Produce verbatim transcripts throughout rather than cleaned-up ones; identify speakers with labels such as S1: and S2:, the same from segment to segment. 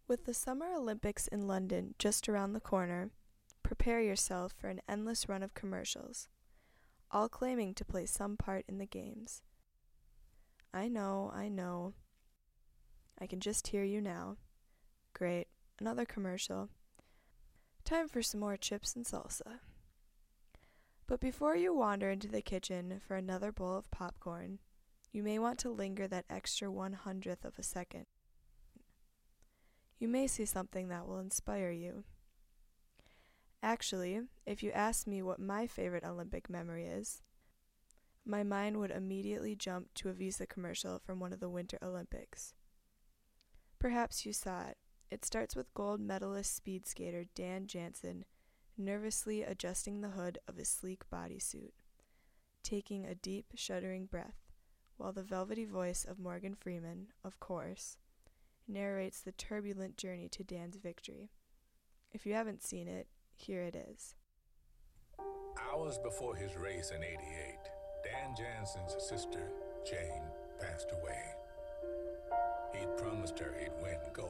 S1: With the Summer Olympics in London just around the corner, prepare yourself for an endless run of commercials, all claiming to play some part in the games. I know, I know. I can just hear you now. Great, another commercial. Time for some more chips and salsa. But before you wander into the kitchen for another bowl of popcorn, you may want to linger that extra one hundredth of a second. You may see something that will inspire you. Actually, if you ask me what my favorite Olympic memory is, my mind would immediately jump to a Visa commercial from one of the Winter Olympics. Perhaps you saw it. It starts with gold medalist speed skater Dan Jansen nervously adjusting the hood of his sleek bodysuit, taking a deep, shuddering breath, while the velvety voice of Morgan Freeman, of course, narrates the turbulent journey to Dan's victory. If you haven't seen it, here it is.
S2: Hours before his race in eighty-eight, Dan Jansen's sister, Jane, passed away. He'd promised her he'd win gold.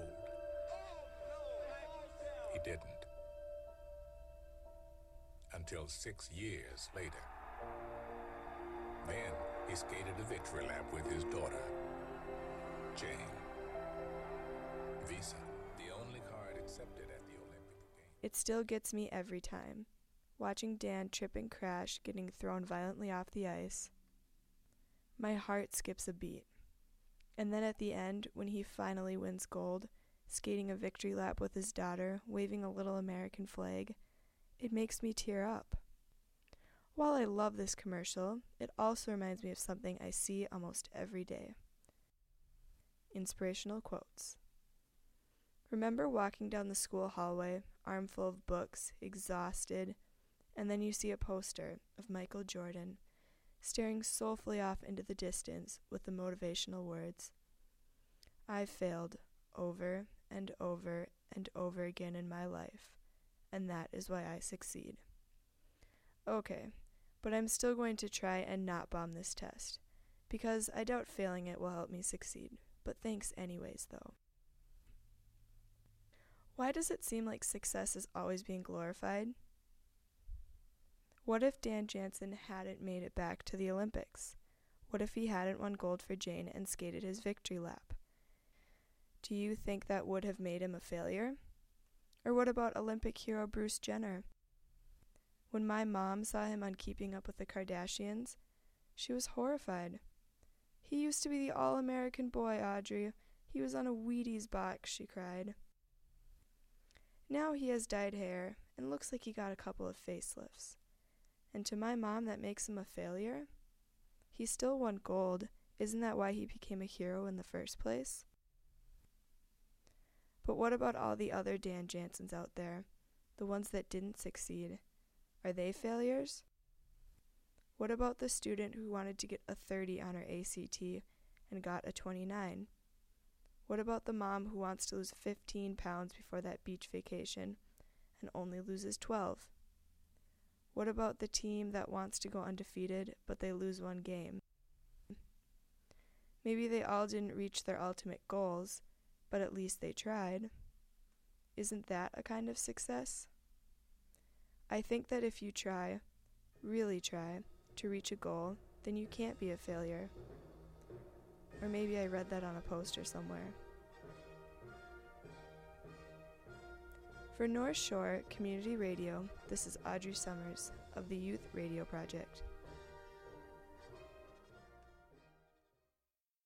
S2: He didn't. Until six years later. Then he skated a victory lap with his daughter, Jane. Visa, the only card accepted at the Olympic Games.
S1: It still gets me every time, watching Dan trip and crash, getting thrown violently off the ice. My heart skips a beat. And then at the end, when he finally wins gold, skating a victory lap with his daughter, waving a little American flag, it makes me tear up. While I love this commercial, it also reminds me of something I see almost every day. Inspirational quotes. Remember walking down the school hallway, armful of books, exhausted, and then you see a poster of Michael Jordan staring soulfully off into the distance with the motivational words, "I've failed over and over and over again in my life, and that is why I succeed." Okay, but I'm still going to try and not bomb this test, because I doubt failing it will help me succeed, but thanks anyways, though. Why does it seem like success is always being glorified? What if Dan Jansen hadn't made it back to the Olympics? What if he hadn't won gold for Jane and skated his victory lap? Do you think that would have made him a failure? Or what about Olympic hero Bruce Jenner? When my mom saw him on Keeping Up with the Kardashians, she was horrified. "He used to be the all-American boy, Audrey. He was on a Wheaties box," she cried. Now he has dyed hair and looks like he got a couple of facelifts. And to my mom, that makes him a failure? He still won gold. Isn't that why he became a hero in the first place? But what about all the other Dan Jansens out there, the ones that didn't succeed? Are they failures? What about the student who wanted to get a thirty on her A C T and got a twenty-nine? What about the mom who wants to lose fifteen pounds before that beach vacation and only loses twelve? What about the team that wants to go undefeated but they lose one game? Maybe they all didn't reach their ultimate goals, but at least they tried. Isn't that a kind of success? I think that if you try, really try, to reach a goal, then you can't be a failure. Or maybe I read that on a poster somewhere. For North Shore Community Radio, this is Audrey Summers of the Youth Radio Project.